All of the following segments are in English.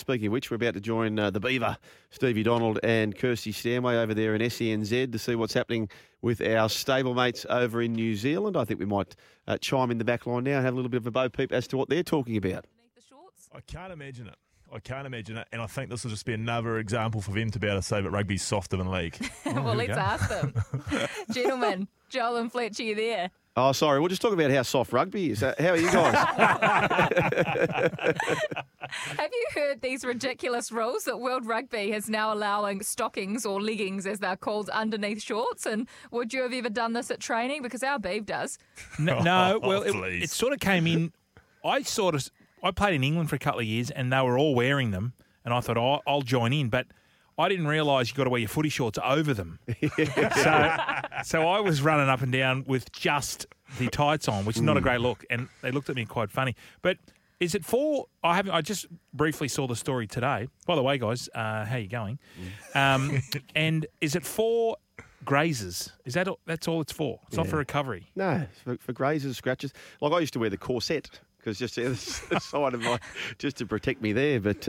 speaking of which, we're about to join the Beaver, Stevie Donald and Kirsty Stanway over there in SENZ to see what's happening with our stablemates over in New Zealand. I think we might chime in the back line now and have a little bit of a bo peep as to what they're talking about. I can't imagine it. And I think this will just be another example for them to be able to say that rugby's softer than league. Well, let's ask them. Gentlemen, Joel and Fletcher, you there? Oh, sorry. We'll just talk about how soft rugby is. How are you guys? Have you heard these ridiculous rules that World Rugby is now allowing stockings or leggings, as they're called, underneath shorts? And would you have ever done this at training? Because our Beeve does. No, well, it sort of came in. I played in England for a couple of years, and they were all wearing them, and I thought, oh, I'll join in, but I didn't realise you got to wear your footy shorts over them. So I was running up and down with just the tights on, which is not a great look, and they looked at me quite funny. But is it for? I just briefly saw the story today. By the way, guys, how you going? And is it for grazers? Is that's all it's for? It's not for recovery. No, for grazers, scratches. Like I used to wear the corset. Because just the side of just to protect me there. But,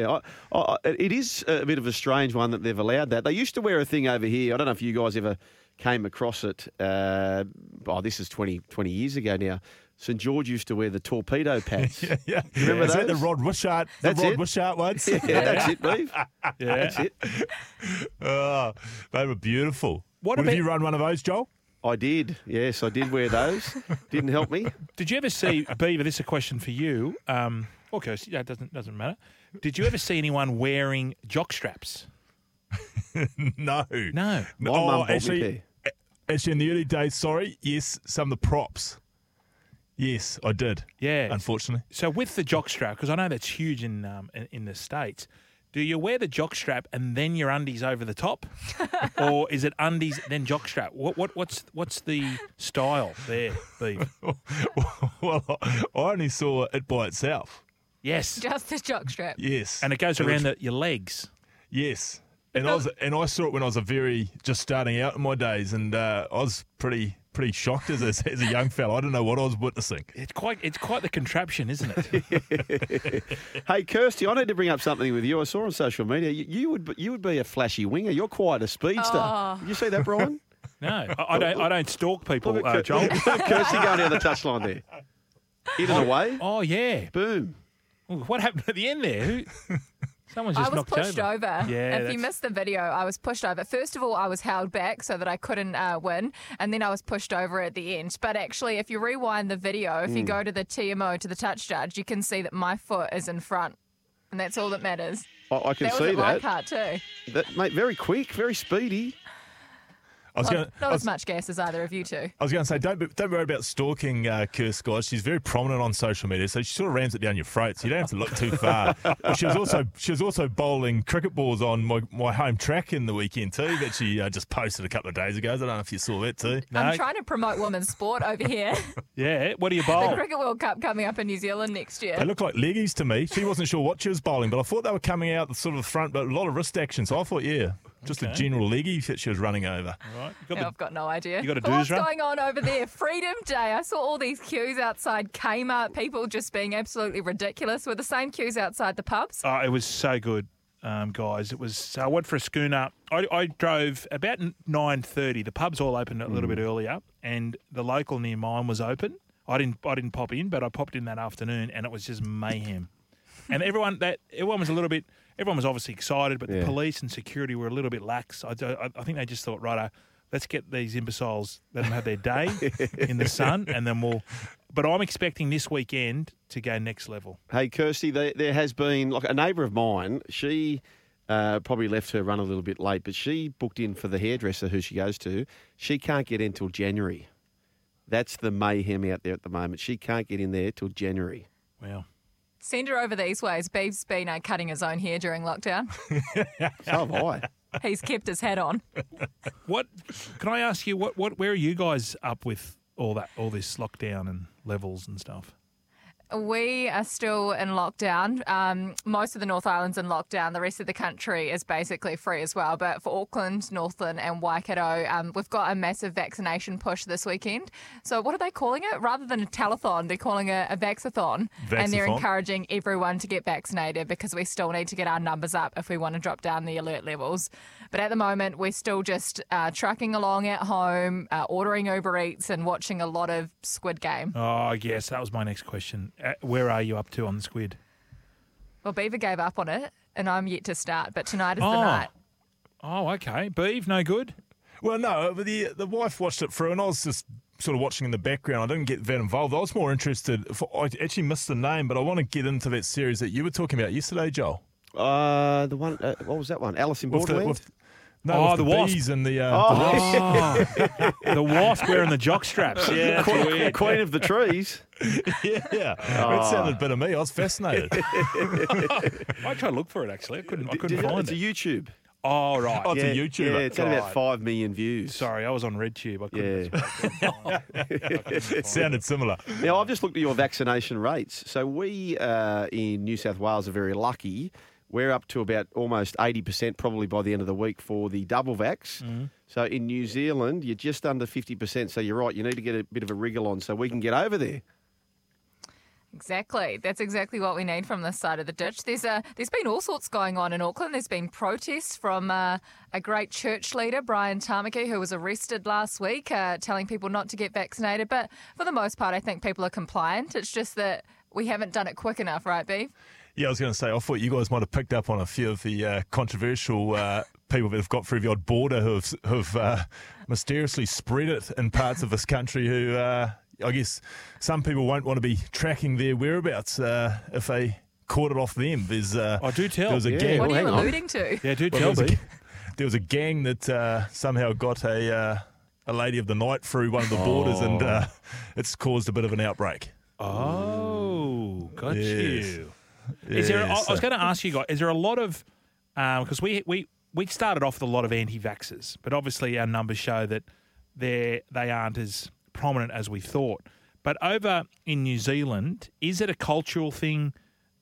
it is a bit of a strange one that they've allowed that. They used to wear a thing over here. I don't know if you guys ever came across it. This is 20 years ago now. St George used to wear the torpedo pads. Yeah. Remember those? Is that the Rod Wishart? Wishart ones? Yeah, that's it, Beeve. Yeah. That's it. Oh, they were beautiful. Have you run one of those, Joel? I did. Yes, I did wear those. Didn't help me. Did you ever see, Beaver, this is a question for you, or Kirsty, that doesn't matter. Did you ever see anyone wearing jock straps? No. No. My mum bought me actually, in the early days, yes, some of the props. Yes, I did. Yeah. Unfortunately. So with the jock strap, because I know that's huge in the States, do you wear the jock strap and then your undies over the top, or is it undies then jock strap? What's the style there, Beeve? Well, I only saw it by itself. Yes, Just the jock strap. Yes, and it goes around your legs. Yes, and I saw it when I was just starting out in my days, and I was pretty shocked as a young fella. I don't know what I was witnessing. It's quite the contraption, isn't it? Hey, Kirsty, I need to bring up something with you. I saw on social media you would be a flashy winger. You're quite a speedster. Oh. Did you see that, Brian? No, I don't stalk people, Joel. Kirsty going down the touchline there. In and away. Oh yeah, Boom. Ooh, what happened at the end there? Someone's just I was knocked pushed over. Yeah, If you missed the video, I was pushed over. First of all, I was held back so that I couldn't win, and then I was pushed over at the end. But actually, if you rewind the video, if you go to the TMO, to the touch judge, you can see that my foot is in front, and that's all that matters. I can that see was at that. Leichhardt too. That, mate, very quick, very speedy. Not as much gas as either of you two. I was going to say, don't worry about stalking Kirst, guys. She's very prominent on social media, so she sort of rams it down your throat, so you don't have to look too far. Well, she was also bowling cricket balls on my home track in the weekend too, that she just posted a couple of days ago. I don't know if you saw that too. No. I'm trying to promote women's sport over here. Yeah, what do you The bowl? Cricket World Cup coming up in New Zealand next year. They look like leggies to me. She wasn't sure what she was bowling, but I thought they were coming out the sort of the front, but a lot of wrist action. So I thought, just a general leggy that she was running over. All right, I've got no idea. You got a But what's doosra? going on over there? Freedom Day. I saw all these queues outside Kmart, people just being absolutely ridiculous. Were the same queues outside the pubs? Oh, it was so good, guys. It was. I went for a schooner. I drove about 9:30. The pubs all opened a little bit earlier, and the local near mine was open. I didn't pop in, but I popped in that afternoon, and it was just mayhem. And everyone was a little bit. Everyone was obviously excited, but the police and security were a little bit lax. I think they just thought, righto, let's get these imbeciles, let them have their day in the sun, and then we'll. But I'm expecting this weekend to go next level. Hey, Kirsty, there has been, like a neighbour of mine, she probably left her run a little bit late, but she booked in for the hairdresser who she goes to. She can't get in till January. That's the mayhem out there at the moment. She can't get in there till January. Wow. Send her over these ways. Beeve's been cutting his own hair during lockdown. So have I. He's kept his hat on. What can I ask you? Where are you guys up with all this lockdown and levels and stuff? we are still in lockdown. Most of the North Island's in lockdown. The rest of the country is basically free as well. But for Auckland, Northland and Waikato, we've got a massive vaccination push this weekend. So what are they calling it? Rather than a telethon, they're calling it a vaxathon. And they're encouraging everyone to get vaccinated because we still need to get our numbers up if we want to drop down the alert levels. But at the moment, we're still just trucking along at home, ordering Uber Eats and watching a lot of Squid Game. Oh, yes, that was my next question. Where are you up to on the Squid? Well, Beaver gave up on it, and I'm yet to start, but tonight is the night. Oh, okay. Beav, no good? Well, no, but the wife watched it through, and I was just sort of watching in the background. I didn't get that involved. I was more interested. I actually missed the name, but I want to get into that series that you were talking about yesterday, Joel. The one, what was that one? Alice in Borderland? No, the wasp. bees and the the wasp wearing the jock straps. Yeah, Queen of the trees. Yeah. That sounded a bit of me. I was fascinated. I tried to look for it, actually. I couldn't find it. It's a YouTube. Oh, right. Oh, it's a YouTuber. Yeah, it's got about 5 million views. Sorry, I was on RedTube. I couldn't. Sounded similar. Now, I've just looked at your vaccination rates. So we in New South Wales are very lucky. We're up to about almost 80% probably by the end of the week for the double vax. Mm-hmm. So in New Zealand, you're just under 50%. So you're right, you need to get a bit of a wriggle on so we can get over there. Exactly. That's exactly what we need from this side of the ditch. There's been all sorts going on in Auckland. There's been protests from a great church leader, Brian Tamaki, who was arrested last week, telling people not to get vaccinated. But for the most part, I think people are compliant. It's just that we haven't done it quick enough, right, Beef? Yeah, I was going to say, I thought you guys might have picked up on a few of the controversial people that have got through the odd border who've mysteriously spread it in parts of this country who, I guess, some people won't want to be tracking their whereabouts if they caught it off them. Do tell. There was a gang. What are you alluding to? Yeah, do tell me. There was a gang that somehow got a lady of the night through one of the borders and it's caused a bit of an outbreak. Oh, got Yes. you. Is there? I was going to ask you guys. Is there a lot of because we started off with a lot of anti-vaxxers, but obviously our numbers show that they aren't as prominent as we thought. But over in New Zealand, is it a cultural thing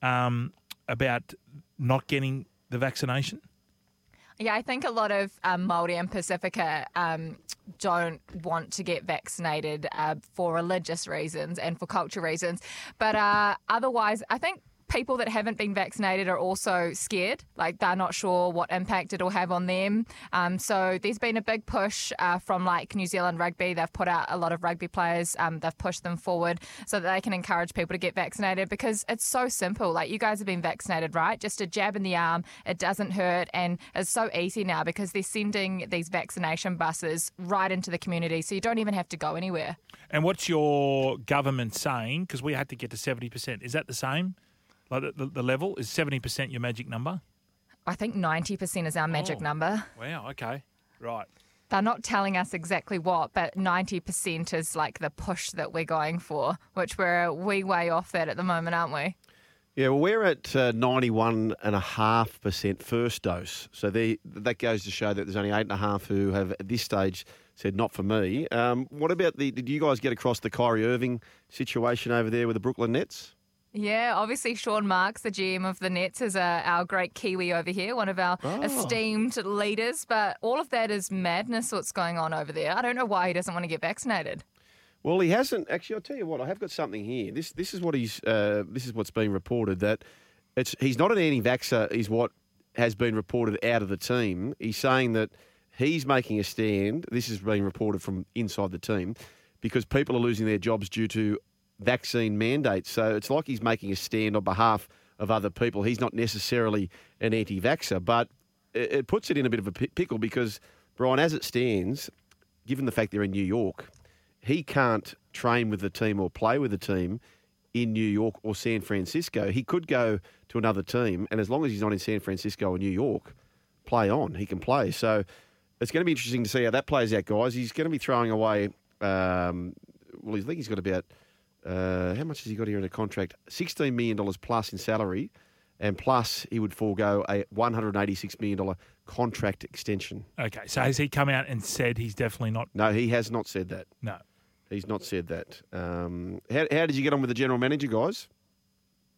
about not getting the vaccination? Yeah, I think a lot of Māori and Pacifica don't want to get vaccinated for religious reasons and for culture reasons. But otherwise, I think people that haven't been vaccinated are also scared, like they're not sure what impact it'll have on them. So there's been a big push from like New Zealand Rugby. They've put out a lot of rugby players. They've pushed them forward so that they can encourage people to get vaccinated because it's so simple. Like you guys have been vaccinated, right? Just a jab in the arm. It doesn't hurt. And it's so easy now because they're sending these vaccination buses right into the community. So you don't even have to go anywhere. And what's your government saying? Because we had to get to 70%. Is that the same? Like the level? Is 70% your magic number? I think 90% is our magic number. Wow, okay. Right. They're not telling us exactly what, but 90% is like the push that we're going for, which we're way off that at the moment, aren't we? Yeah, well, we're at 91.5% first dose. So that goes to show that there's only 8.5 who have at this stage said not for me. What about did you guys get across the Kyrie Irving situation over there with the Brooklyn Nets? Yeah, obviously Sean Marks, the GM of the Nets, is our great Kiwi over here, one of our esteemed leaders. But all of that is madness what's going on over there. I don't know why he doesn't want to get vaccinated. Well, he hasn't. Actually, I'll tell you what, I have got something here. This is what this is what's being reported, that he's not an anti-vaxxer is what has been reported out of the team. He's saying that he's making a stand. This is being reported from inside the team because people are losing their jobs due to vaccine mandates. So it's like he's making a stand on behalf of other people. He's not necessarily an anti-vaxxer, but it puts it in a bit of a pickle because, Brian, as it stands, given the fact they're in New York, he can't train with the team or play with the team in New York or San Francisco. He could go to another team, and as long as he's not in San Francisco or New York, play on. He can play. So it's going to be interesting to see how that plays out, guys. He's going to be throwing away, I think he's got about... how much has he got here in a contract? $16 million plus in salary, and plus he would forego a $186 million contract extension. Okay, so has he come out and said he's definitely not? No, he has not said that. No. He's not said that. How did you get on with the general manager, guys?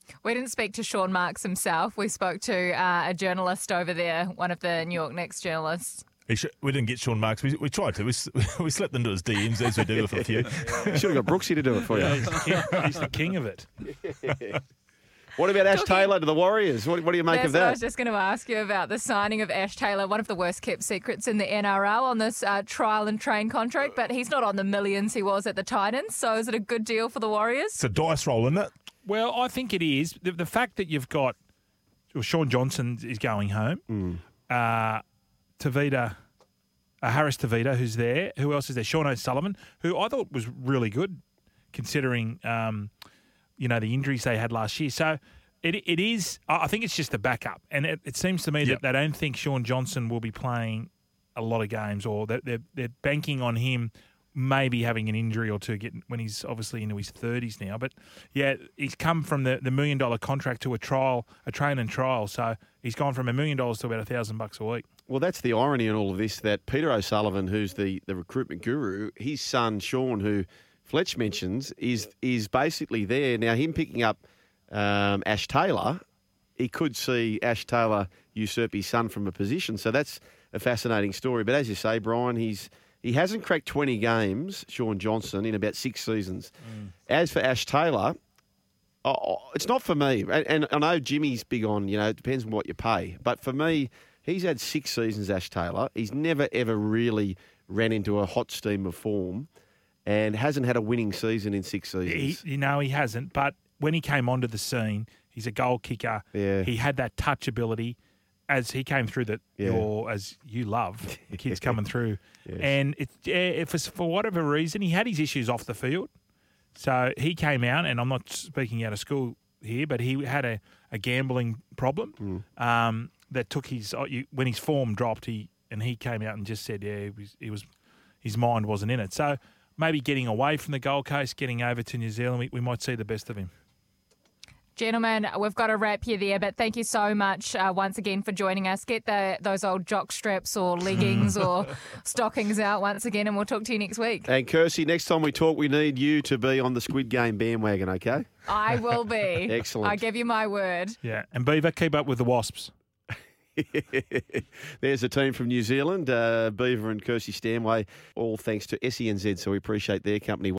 We didn't speak to Sean Marks himself. We spoke to a journalist over there, one of the New York Knicks journalists. We didn't get Sean Marks. We tried to. We slipped into his DMs as we do with a few. Should have got Brooksy to do it for you. Yeah, he's the king of it. What about Ash Taylor to the Warriors? What do you make of that? I was just going to ask you about the signing of Ash Taylor, one of the worst kept secrets in the NRL on this trial and train contract, but he's not on the millions he was at the Titans, so is it a good deal for the Warriors? It's a dice roll, isn't it? Well, I think it is. The fact that you've got Sean Johnson is going home, Harris Tavita, who's there. Who else is there? Sean O'Sullivan, who I thought was really good considering the injuries they had last year. So it is. I think it's just a backup, and it seems to me that they don't think Sean Johnson will be playing a lot of games, or they're banking on him maybe having an injury or two when he's obviously into his 30s now. But yeah, he's come from the $1 million contract to a train and trial. So he's gone from $1 million to about $1,000 a week. Well, that's the irony in all of this, that Peter O'Sullivan, who's the recruitment guru, his son Sean, who Fletch mentions, is basically there. Now, him picking up Ash Taylor, he could see Ash Taylor usurp his son from a position. So that's a fascinating story. But as you say, Brian, he hasn't cracked 20 games, Sean Johnson, in about 6 seasons. As for Ash Taylor, it's not for me. And I know Jimmy's big on, it depends on what you pay. But for me, he's had 6 seasons, Ash Taylor. He's never, ever really ran into a hot steam of form and hasn't had a winning season in 6 seasons. He hasn't. But when he came onto the scene, he's a goal kicker. Yeah. He had that touch ability. As he came through as you love, the kids coming through. Yes. And if for whatever reason, he had his issues off the field. So he came out, and I'm not speaking out of school here, but he had a gambling problem that took when his form dropped, he came out and just said, his mind wasn't in it. So maybe getting away from the Gold Coast, getting over to New Zealand, we might see the best of him. Gentlemen, we've got to wrap you there, but thank you so much once again for joining us. Get those old jock straps or leggings or stockings out once again, and we'll talk to you next week. And Kirsty, next time we talk, we need you to be on the Squid Game bandwagon, okay? I will be. Excellent. I give you my word. Yeah, and Beaver, keep up with the Wasps. There's a team from New Zealand, Beaver and Kirsty Stanway, all thanks to SENZ, so we appreciate their company.